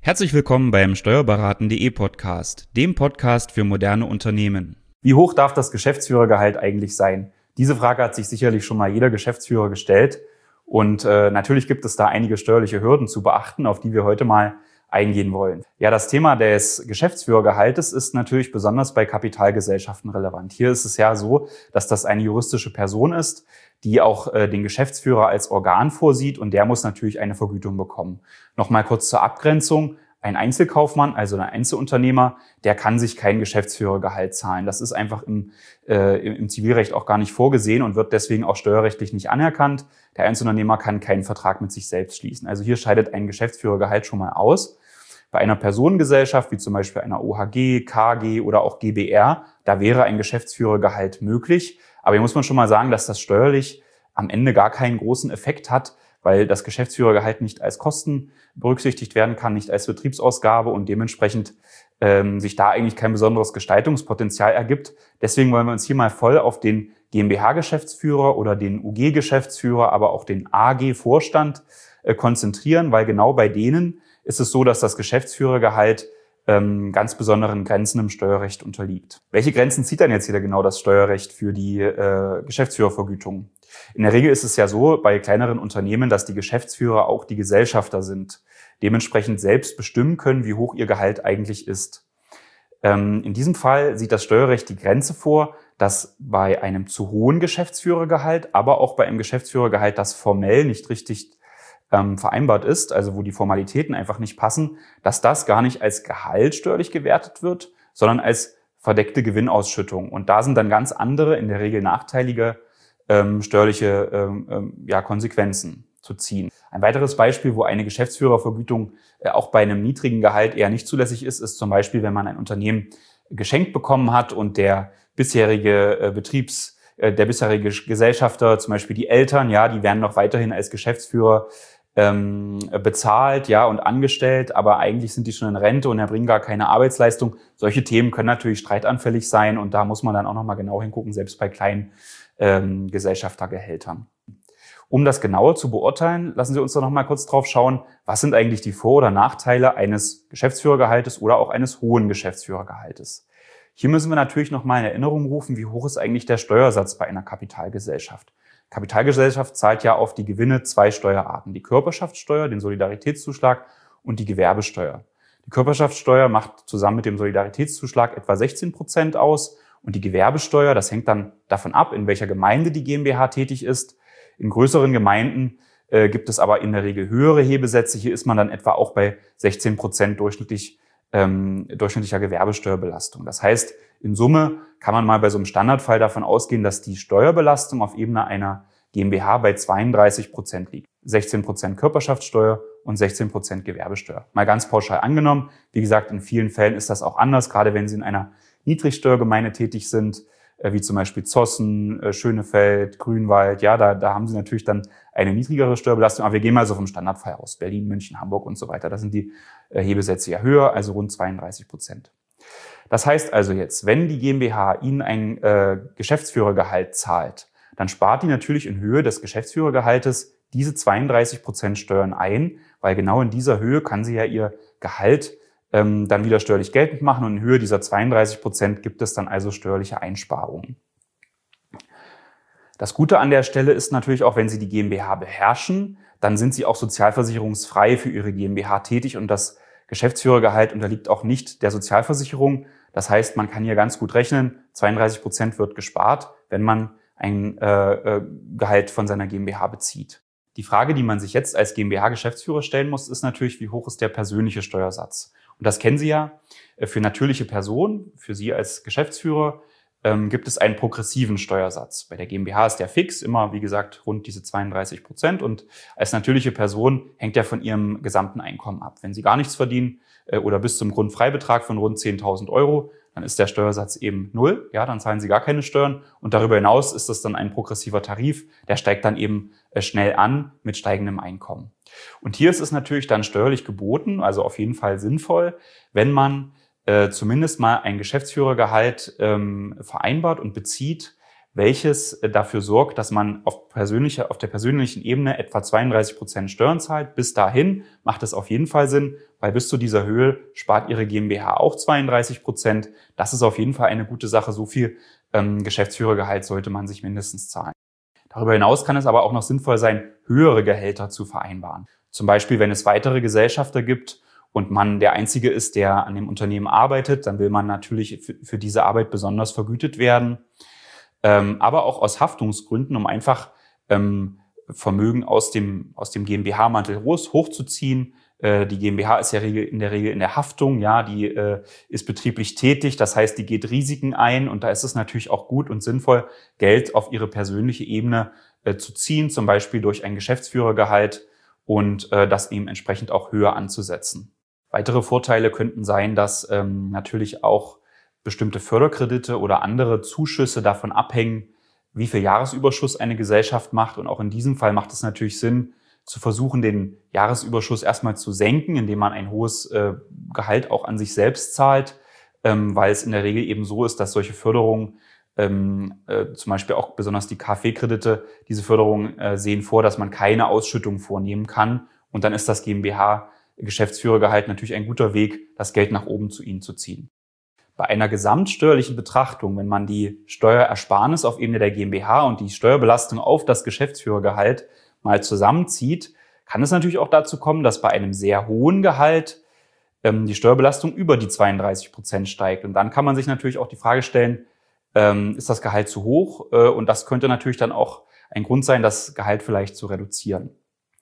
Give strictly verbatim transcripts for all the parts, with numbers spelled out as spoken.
Herzlich willkommen beim Steuerberaten punkt de Podcast, dem Podcast für moderne Unternehmen. Wie hoch darf das Geschäftsführergehalt eigentlich sein? Diese Frage hat sich sicherlich schon mal jeder Geschäftsführer gestellt. Und äh, natürlich gibt es da einige steuerliche Hürden zu beachten, auf die wir heute mal eingehen wollen. Ja, das Thema des Geschäftsführergehaltes ist natürlich besonders bei Kapitalgesellschaften relevant. Hier ist es ja so, dass das eine juristische Person ist, die auch äh, den Geschäftsführer als Organ vorsieht, und der muss natürlich eine Vergütung bekommen. Nochmal kurz zur Abgrenzung. Ein Einzelkaufmann, also ein Einzelunternehmer, der kann sich kein Geschäftsführergehalt zahlen. Das ist einfach im, äh, im Zivilrecht auch gar nicht vorgesehen und wird deswegen auch steuerrechtlich nicht anerkannt. Der Einzelunternehmer kann keinen Vertrag mit sich selbst schließen. Also hier scheidet ein Geschäftsführergehalt schon mal aus. Bei einer Personengesellschaft, wie zum Beispiel einer O H G, K G oder auch G B R, da wäre ein Geschäftsführergehalt möglich. Aber hier muss man schon mal sagen, dass das steuerlich am Ende gar keinen großen Effekt hat, weil das Geschäftsführergehalt nicht als Kosten berücksichtigt werden kann, nicht als Betriebsausgabe und dementsprechend ähm, sich da eigentlich kein besonderes Gestaltungspotenzial ergibt. Deswegen wollen wir uns hier mal voll auf den GmbH-Geschäftsführer oder den U G-Geschäftsführer, aber auch den A G-Vorstand äh, konzentrieren, weil genau bei denen ist es so, dass das Geschäftsführergehalt ähm, ganz besonderen Grenzen im Steuerrecht unterliegt. Welche Grenzen zieht dann jetzt wieder genau das Steuerrecht für die äh, Geschäftsführervergütung? In der Regel ist es ja so bei kleineren Unternehmen, dass die Geschäftsführer auch die Gesellschafter sind, dementsprechend selbst bestimmen können, wie hoch ihr Gehalt eigentlich ist. Ähm, in diesem Fall sieht das Steuerrecht die Grenze vor, dass bei einem zu hohen Geschäftsführergehalt, aber auch bei einem Geschäftsführergehalt, das formell nicht richtig ähm, vereinbart ist, also wo die Formalitäten einfach nicht passen, dass das gar nicht als Gehalt steuerlich gewertet wird, sondern als verdeckte Gewinnausschüttung. Und da sind dann ganz andere, in der Regel nachteilige ähm, steuerliche ähm, ja, Konsequenzen zu ziehen. Ein weiteres Beispiel, wo eine Geschäftsführervergütung äh, auch bei einem niedrigen Gehalt eher nicht zulässig ist, ist zum Beispiel, wenn man ein Unternehmen geschenkt bekommen hat und der bisherige äh, Betriebs, äh, der bisherige Gesellschafter, zum Beispiel die Eltern, ja, die werden noch weiterhin als Geschäftsführer ähm, bezahlt, ja, und angestellt, aber eigentlich sind die schon in Rente und erbringen gar keine Arbeitsleistung. Solche Themen können natürlich streitanfällig sein und da muss man dann auch nochmal genau hingucken, selbst bei kleinen ähm, Gesellschaftergehältern. Um das genauer zu beurteilen, lassen Sie uns doch noch mal kurz drauf schauen, was sind eigentlich die Vor- oder Nachteile eines Geschäftsführergehaltes oder auch eines hohen Geschäftsführergehaltes. Hier müssen wir natürlich noch mal in Erinnerung rufen, wie hoch ist eigentlich der Steuersatz bei einer Kapitalgesellschaft. Kapitalgesellschaft zahlt ja auf die Gewinne zwei Steuerarten, die Körperschaftssteuer, den Solidaritätszuschlag und die Gewerbesteuer. Die Körperschaftssteuer macht zusammen mit dem Solidaritätszuschlag etwa sechzehn Prozent aus und die Gewerbesteuer, das hängt dann davon ab, in welcher Gemeinde die GmbH tätig ist. In größeren Gemeinden äh, gibt es aber in der Regel höhere Hebesätze. Hier ist man dann etwa auch bei sechzehn Prozent durchschnittlich, ähm, durchschnittlicher Gewerbesteuerbelastung. Das heißt, in Summe kann man mal bei so einem Standardfall davon ausgehen, dass die Steuerbelastung auf Ebene einer GmbH bei zweiunddreißig Prozent liegt. sechzehn Prozent Körperschaftssteuer und sechzehn Prozent Gewerbesteuer. Mal ganz pauschal angenommen. Wie gesagt, in vielen Fällen ist das auch anders, gerade wenn Sie in einer Niedrigsteuergemeinde tätig sind, wie zum Beispiel Zossen, Schönefeld, Grünwald. Ja, da, da haben Sie natürlich dann eine niedrigere Steuerbelastung. Aber wir gehen mal so vom Standardfall aus. Berlin, München, Hamburg und so weiter. Da sind die Hebesätze ja höher, also rund zweiunddreißig Prozent. Das heißt also jetzt, wenn die GmbH Ihnen ein äh, Geschäftsführergehalt zahlt, dann spart die natürlich in Höhe des Geschäftsführergehaltes diese zweiunddreißig Prozent Steuern ein, weil genau in dieser Höhe kann sie ja ihr Gehalt ähm, dann wieder steuerlich geltend machen und in Höhe dieser zweiunddreißig Prozent gibt es dann also steuerliche Einsparungen. Das Gute an der Stelle ist natürlich auch, wenn Sie die GmbH beherrschen, dann sind Sie auch sozialversicherungsfrei für Ihre GmbH tätig und das Geschäftsführergehalt unterliegt auch nicht der Sozialversicherung. Das heißt, man kann hier ganz gut rechnen, zweiunddreißig Prozent wird gespart, wenn man ein äh, Gehalt von seiner GmbH bezieht. Die Frage, die man sich jetzt als GmbH-Geschäftsführer stellen muss, ist natürlich, wie hoch ist der persönliche Steuersatz? Und das kennen Sie ja. Für natürliche Personen, für Sie als Geschäftsführer, ähm, gibt es einen progressiven Steuersatz. Bei der GmbH ist der fix, immer, wie gesagt, rund diese zweiunddreißig Prozent. Und als natürliche Person hängt der von Ihrem gesamten Einkommen ab. Wenn Sie gar nichts verdienen äh, oder bis zum Grundfreibetrag von rund zehntausend Euro, dann ist der Steuersatz eben null. Ja, dann zahlen Sie gar keine Steuern. Und darüber hinaus ist das dann ein progressiver Tarif. Der steigt dann eben äh, schnell an mit steigendem Einkommen. Und hier ist es natürlich dann steuerlich geboten, also auf jeden Fall sinnvoll, wenn man äh, zumindest mal ein Geschäftsführergehalt ähm, vereinbart und bezieht, welches dafür sorgt, dass man auf, persönlicher, auf der persönlichen Ebene etwa zweiunddreißig Prozent Steuern zahlt. Bis dahin macht es auf jeden Fall Sinn, weil bis zu dieser Höhe spart Ihre GmbH auch zweiunddreißig Prozent. Das ist auf jeden Fall eine gute Sache. So viel ähm, Geschäftsführergehalt sollte man sich mindestens zahlen. Darüber hinaus kann es aber auch noch sinnvoll sein, höhere Gehälter zu vereinbaren. Zum Beispiel, wenn es weitere Gesellschafter gibt und man der Einzige ist, der an dem Unternehmen arbeitet, dann will man natürlich für, für diese Arbeit besonders vergütet werden. Ähm, aber auch aus Haftungsgründen, um einfach ähm, Vermögen aus dem, aus dem GmbH-Mantel hochzuziehen. Äh, die GmbH ist ja in der Regel in der Haftung, ja, die äh, ist betrieblich tätig, das heißt, die geht Risiken ein und da ist es natürlich auch gut und sinnvoll, Geld auf ihre persönliche Ebene äh, zu ziehen, zum Beispiel durch ein Geschäftsführergehalt und äh, das eben entsprechend auch höher anzusetzen. Weitere Vorteile könnten sein, dass ähm, natürlich auch bestimmte Förderkredite oder andere Zuschüsse davon abhängen, wie viel Jahresüberschuss eine Gesellschaft macht. Und auch in diesem Fall macht es natürlich Sinn, zu versuchen, den Jahresüberschuss erstmal zu senken, indem man ein hohes äh, Gehalt auch an sich selbst zahlt, ähm, weil es in der Regel eben so ist, dass solche Förderungen, ähm, äh, zum Beispiel auch besonders die KfW-Kredite, diese Förderungen äh, sehen vor, dass man keine Ausschüttung vornehmen kann. Und dann ist das GmbH-Geschäftsführergehalt natürlich ein guter Weg, das Geld nach oben zu Ihnen zu ziehen. Bei einer gesamtsteuerlichen Betrachtung, wenn man die Steuerersparnis auf Ebene der GmbH und die Steuerbelastung auf das Geschäftsführergehalt mal zusammenzieht, kann es natürlich auch dazu kommen, dass bei einem sehr hohen Gehalt ähm, die Steuerbelastung über die zweiunddreißig Prozent steigt. Und dann kann man sich natürlich auch die Frage stellen, ähm, ist das Gehalt zu hoch? Äh, und das könnte natürlich dann auch ein Grund sein, das Gehalt vielleicht zu reduzieren.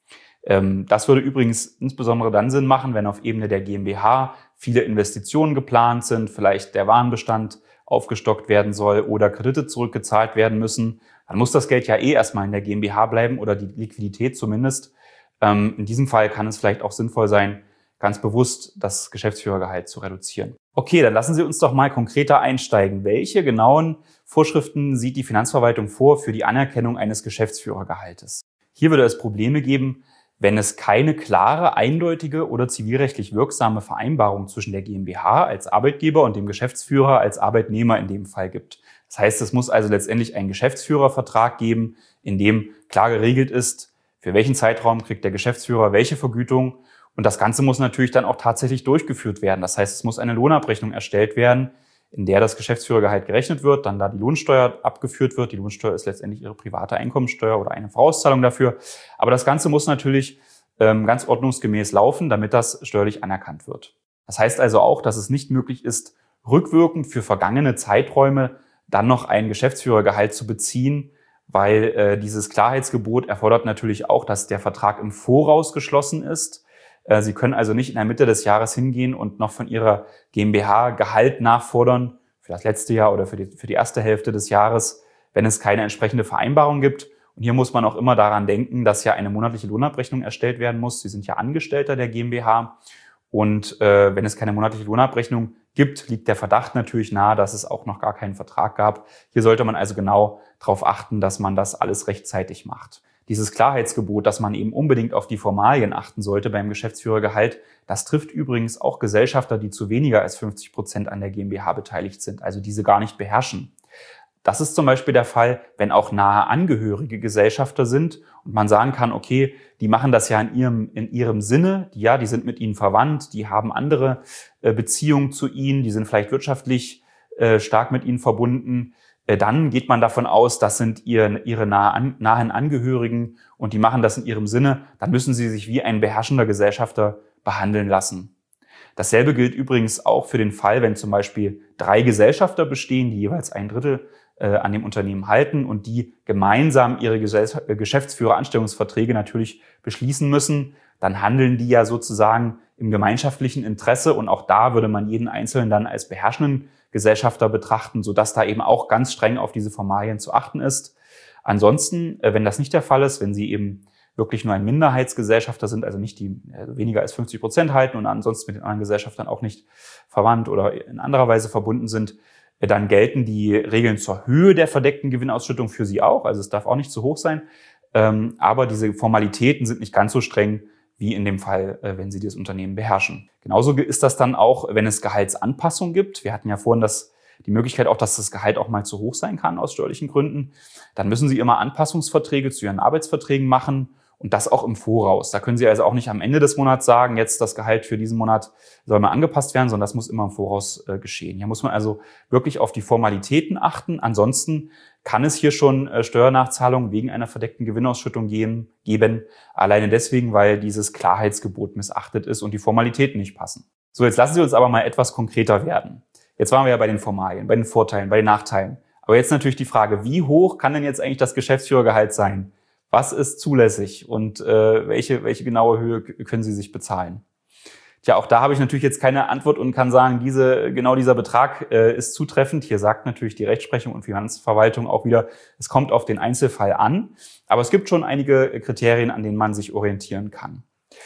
Ähm, das würde übrigens insbesondere dann Sinn machen, wenn auf Ebene der GmbH viele Investitionen geplant sind, vielleicht der Warenbestand aufgestockt werden soll oder Kredite zurückgezahlt werden müssen. Dann muss das Geld ja eh erstmal in der GmbH bleiben oder die Liquidität zumindest. Ähm, in diesem Fall kann es vielleicht auch sinnvoll sein, ganz bewusst das Geschäftsführergehalt zu reduzieren. Okay, dann lassen Sie uns doch mal konkreter einsteigen. Welche genauen Vorschriften sieht die Finanzverwaltung vor für die Anerkennung eines Geschäftsführergehaltes? Hier würde es Probleme geben, wenn es keine klare, eindeutige oder zivilrechtlich wirksame Vereinbarung zwischen der GmbH als Arbeitgeber und dem Geschäftsführer als Arbeitnehmer in dem Fall gibt. Das heißt, es muss also letztendlich einen Geschäftsführervertrag geben, in dem klar geregelt ist, für welchen Zeitraum kriegt der Geschäftsführer welche Vergütung. Und das Ganze muss natürlich dann auch tatsächlich durchgeführt werden. Das heißt, es muss eine Lohnabrechnung erstellt werden, in der das Geschäftsführergehalt gerechnet wird, dann da die Lohnsteuer abgeführt wird. Die Lohnsteuer ist letztendlich Ihre private Einkommensteuer oder eine Vorauszahlung dafür. Aber das Ganze muss natürlich ähm, ganz ordnungsgemäß laufen, damit das steuerlich anerkannt wird. Das heißt also auch, dass es nicht möglich ist, rückwirkend für vergangene Zeiträume dann noch ein Geschäftsführergehalt zu beziehen, weil äh, dieses Klarheitsgebot erfordert natürlich auch, dass der Vertrag im Voraus geschlossen ist. Sie können also nicht in der Mitte des Jahres hingehen und noch von Ihrer GmbH Gehalt nachfordern für das letzte Jahr oder für die, für die erste Hälfte des Jahres, wenn es keine entsprechende Vereinbarung gibt. Und hier muss man auch immer daran denken, dass ja eine monatliche Lohnabrechnung erstellt werden muss. Sie sind ja Angestellter der GmbH. Und äh, wenn es keine monatliche Lohnabrechnung gibt, liegt der Verdacht natürlich nahe, dass es auch noch gar keinen Vertrag gab. Hier sollte man also genau darauf achten, dass man das alles rechtzeitig macht. Dieses Klarheitsgebot, dass man eben unbedingt auf die Formalien achten sollte beim Geschäftsführergehalt, das trifft übrigens auch Gesellschafter, die zu weniger als fünfzig Prozent an der GmbH beteiligt sind, also diese gar nicht beherrschen. Das ist zum Beispiel der Fall, wenn auch nahe angehörige Gesellschafter sind und man sagen kann, okay, die machen das ja in ihrem, in ihrem Sinne, die, ja, die sind mit ihnen verwandt, die haben andere äh, Beziehungen zu ihnen, die sind vielleicht wirtschaftlich äh, stark mit ihnen verbunden. Dann geht man davon aus, das sind ihre, ihre nahen Angehörigen und die machen das in ihrem Sinne. Dann müssen sie sich wie ein beherrschender Gesellschafter behandeln lassen. Dasselbe gilt übrigens auch für den Fall, wenn zum Beispiel drei Gesellschafter bestehen, die jeweils ein Drittel äh, an dem Unternehmen halten und die gemeinsam ihre Gesell- Geschäftsführeranstellungsverträge natürlich beschließen müssen. Dann handeln die ja sozusagen im gemeinschaftlichen Interesse und auch da würde man jeden Einzelnen dann als beherrschenden Gesellschafter betrachten, sodass da eben auch ganz streng auf diese Formalien zu achten ist. Ansonsten, wenn das nicht der Fall ist, wenn Sie eben wirklich nur ein Minderheitsgesellschafter sind, also nicht die weniger als fünfzig Prozent halten und ansonsten mit den anderen Gesellschaftern auch nicht verwandt oder in anderer Weise verbunden sind, dann gelten die Regeln zur Höhe der verdeckten Gewinnausschüttung für Sie auch. Also es darf auch nicht zu hoch sein. Aber diese Formalitäten sind nicht ganz so streng wie in dem Fall, wenn Sie das Unternehmen beherrschen. Genauso ist das dann auch, wenn es Gehaltsanpassungen gibt. Wir hatten ja vorhin das die Möglichkeit auch, dass das Gehalt auch mal zu hoch sein kann aus steuerlichen Gründen. Dann müssen Sie immer Anpassungsverträge zu Ihren Arbeitsverträgen machen und das auch im Voraus. Da können Sie also auch nicht am Ende des Monats sagen, jetzt das Gehalt für diesen Monat soll mal angepasst werden, sondern das muss immer im Voraus äh, geschehen. Hier muss man also wirklich auf die Formalitäten achten. Ansonsten kann es hier schon äh, Steuernachzahlungen wegen einer verdeckten Gewinnausschüttung geben, geben. Alleine deswegen, weil dieses Klarheitsgebot missachtet ist und die Formalitäten nicht passen. So, jetzt lassen Sie uns aber mal etwas konkreter werden. Jetzt waren wir ja bei den Formalien, bei den Vorteilen, bei den Nachteilen. Aber jetzt natürlich die Frage, wie hoch kann denn jetzt eigentlich das Geschäftsführergehalt sein? Was ist zulässig und äh, welche, welche genaue Höhe können Sie sich bezahlen? Tja, auch da habe ich natürlich jetzt keine Antwort und kann sagen, diese, genau dieser Betrag äh, ist zutreffend. Hier sagt natürlich die Rechtsprechung und Finanzverwaltung auch wieder, es kommt auf den Einzelfall an. Aber es gibt schon einige Kriterien, an denen man sich orientieren kann.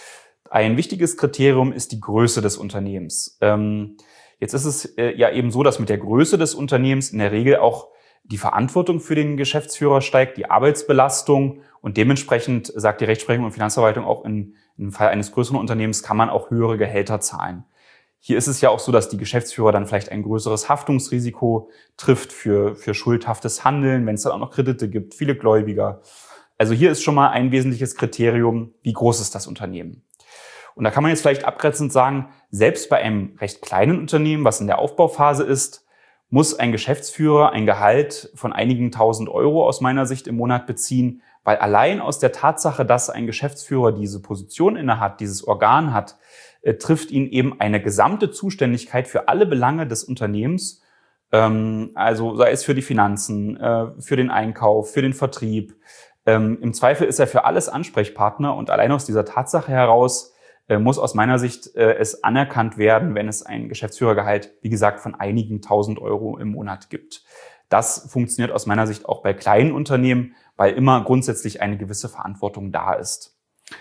Ein wichtiges Kriterium ist die Größe des Unternehmens. Ähm, jetzt ist es äh, ja eben so, dass mit der Größe des Unternehmens in der Regel auch die Verantwortung für den Geschäftsführer steigt, die Arbeitsbelastung und dementsprechend sagt die Rechtsprechung und Finanzverwaltung auch in, im Fall eines größeren Unternehmens kann man auch höhere Gehälter zahlen. Hier ist es ja auch so, dass die Geschäftsführer dann vielleicht ein größeres Haftungsrisiko trifft für, für schuldhaftes Handeln, wenn es dann auch noch Kredite gibt, viele Gläubiger. Also hier ist schon mal ein wesentliches Kriterium, wie groß ist das Unternehmen. Und da kann man jetzt vielleicht abgrenzend sagen, selbst bei einem recht kleinen Unternehmen, was in der Aufbauphase ist, muss ein Geschäftsführer ein Gehalt von einigen tausend Euro aus meiner Sicht im Monat beziehen, weil allein aus der Tatsache, dass ein Geschäftsführer diese Position innehat, dieses Organ hat, äh, trifft ihn eben eine gesamte Zuständigkeit für alle Belange des Unternehmens, ähm, also sei es für die Finanzen, äh, für den Einkauf, für den Vertrieb. Ähm, im Zweifel ist er für alles Ansprechpartner und allein aus dieser Tatsache heraus muss aus meiner Sicht äh, es anerkannt werden, wenn es ein Geschäftsführergehalt, wie gesagt, von einigen tausend Euro im Monat gibt. Das funktioniert aus meiner Sicht auch bei kleinen Unternehmen, weil immer grundsätzlich eine gewisse Verantwortung da ist.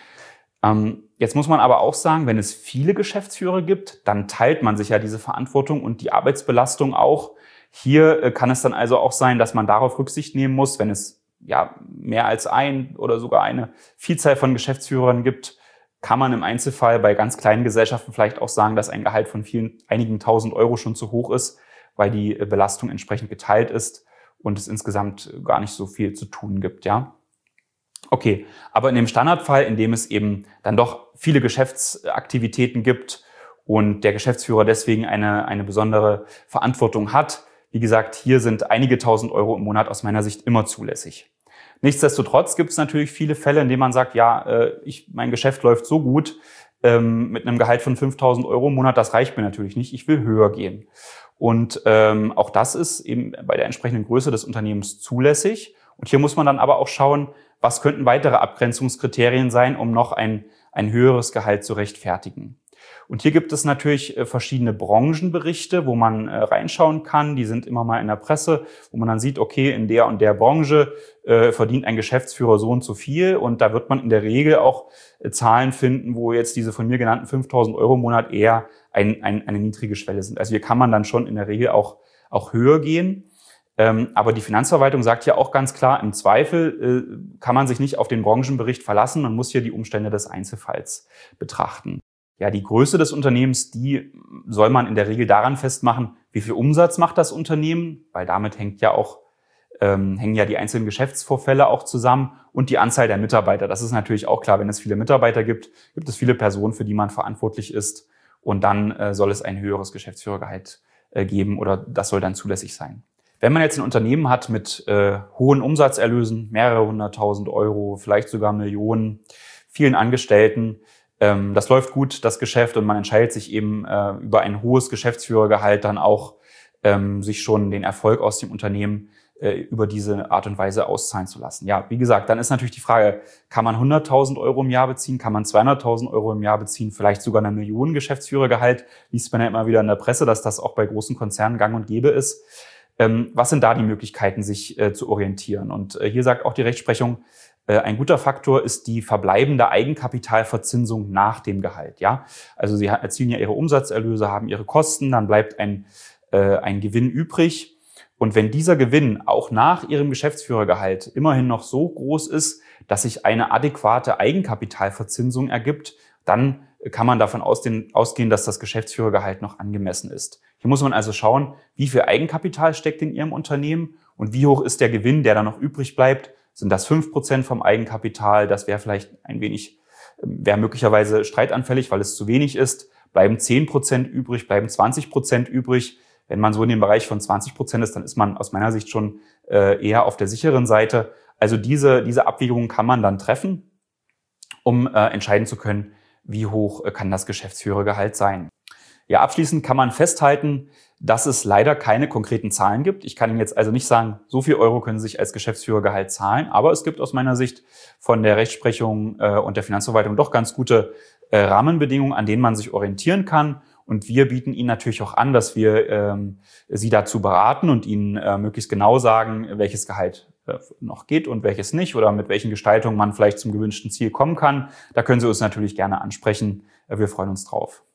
Ähm, jetzt muss man aber auch sagen, wenn es viele Geschäftsführer gibt, dann teilt man sich ja diese Verantwortung und die Arbeitsbelastung auch. Hier äh, kann es dann also auch sein, dass man darauf Rücksicht nehmen muss, wenn es ja mehr als ein oder sogar eine Vielzahl von Geschäftsführern gibt, kann man im Einzelfall bei ganz kleinen Gesellschaften vielleicht auch sagen, dass ein Gehalt von vielen, einigen tausend Euro schon zu hoch ist, weil die Belastung entsprechend geteilt ist und es insgesamt gar nicht so viel zu tun gibt, ja. Okay, aber in dem Standardfall, in dem es eben dann doch viele Geschäftsaktivitäten gibt und der Geschäftsführer deswegen eine, eine besondere Verantwortung hat, wie gesagt, hier sind einige tausend Euro im Monat aus meiner Sicht immer zulässig. Nichtsdestotrotz gibt es natürlich viele Fälle, in denen man sagt, ja, äh, ich, mein Geschäft läuft so gut, ähm, mit einem Gehalt von fünftausend Euro im Monat, das reicht mir natürlich nicht, ich will höher gehen. Und ähm, auch das ist eben bei der entsprechenden Größe des Unternehmens zulässig. Und hier muss man dann aber auch schauen, was könnten weitere Abgrenzungskriterien sein, um noch ein, ein höheres Gehalt zu rechtfertigen. Und hier gibt es natürlich verschiedene Branchenberichte, wo man reinschauen kann. Die sind immer mal in der Presse, wo man dann sieht, okay, in der und der Branche äh, verdient ein Geschäftsführer so und so viel. Und da wird man in der Regel auch äh, Zahlen finden, wo jetzt diese von mir genannten fünftausend Euro im Monat eher ein, ein, eine niedrige Schwelle sind. Also hier kann man dann schon in der Regel auch, auch höher gehen. Ähm, aber die Finanzverwaltung sagt ja auch ganz klar, im Zweifel äh, kann man sich nicht auf den Branchenbericht verlassen. Man muss hier die Umstände des Einzelfalls betrachten. Ja, die Größe des Unternehmens, die soll man in der Regel daran festmachen, wie viel Umsatz macht das Unternehmen, weil damit hängt ja auch, ähm, hängen ja die einzelnen Geschäftsvorfälle auch zusammen und die Anzahl der Mitarbeiter. Das ist natürlich auch klar, wenn es viele Mitarbeiter gibt, gibt es viele Personen, für die man verantwortlich ist und dann äh, soll es ein höheres Geschäftsführergehalt äh, geben oder das soll dann zulässig sein. Wenn man jetzt ein Unternehmen hat mit äh, hohen Umsatzerlösen, mehrere hunderttausend Euro, vielleicht sogar Millionen, vielen Angestellten, das läuft gut, das Geschäft, und man entscheidet sich eben äh, über ein hohes Geschäftsführergehalt dann auch, ähm, sich schon den Erfolg aus dem Unternehmen äh, über diese Art und Weise auszahlen zu lassen. Ja, wie gesagt, dann ist natürlich die Frage, kann man hunderttausend Euro im Jahr beziehen, kann man zweihunderttausend Euro im Jahr beziehen, vielleicht sogar eine Million Geschäftsführergehalt, liest man ja immer wieder in der Presse, dass das auch bei großen Konzernen gang und gäbe ist. Ähm, was sind da die Möglichkeiten, sich äh, zu orientieren? Und äh, hier sagt auch die Rechtsprechung, ein guter Faktor ist die verbleibende Eigenkapitalverzinsung nach dem Gehalt. Ja, also Sie erzielen ja Ihre Umsatzerlöse, haben Ihre Kosten, dann bleibt ein, äh, ein Gewinn übrig. Und wenn dieser Gewinn auch nach Ihrem Geschäftsführergehalt immerhin noch so groß ist, dass sich eine adäquate Eigenkapitalverzinsung ergibt, dann kann man davon ausgehen, dass das Geschäftsführergehalt noch angemessen ist. Hier muss man also schauen, wie viel Eigenkapital steckt in Ihrem Unternehmen und wie hoch ist der Gewinn, der dann noch übrig bleibt. Sind das fünf Prozent vom Eigenkapital? Das wäre vielleicht ein wenig, wäre möglicherweise streitanfällig, weil es zu wenig ist. Bleiben zehn Prozent übrig, bleiben zwanzig Prozent übrig. Wenn man so in dem Bereich von zwanzig Prozent ist, dann ist man aus meiner Sicht schon äh, eher auf der sicheren Seite. Also diese, diese Abwägungen kann man dann treffen, um äh, entscheiden zu können, wie hoch äh, kann das Geschäftsführergehalt sein. Ja, abschließend kann man festhalten, dass es leider keine konkreten Zahlen gibt. Ich kann Ihnen jetzt also nicht sagen, so viel Euro können Sie sich als Geschäftsführergehalt zahlen, aber es gibt aus meiner Sicht von der Rechtsprechung äh, und der Finanzverwaltung doch ganz gute äh, Rahmenbedingungen, an denen man sich orientieren kann. Und wir bieten Ihnen natürlich auch an, dass wir ähm, Sie dazu beraten und Ihnen äh, möglichst genau sagen, welches Gehalt äh, noch geht und welches nicht oder mit welchen Gestaltungen man vielleicht zum gewünschten Ziel kommen kann. Da können Sie uns natürlich gerne ansprechen. Äh, wir freuen uns drauf.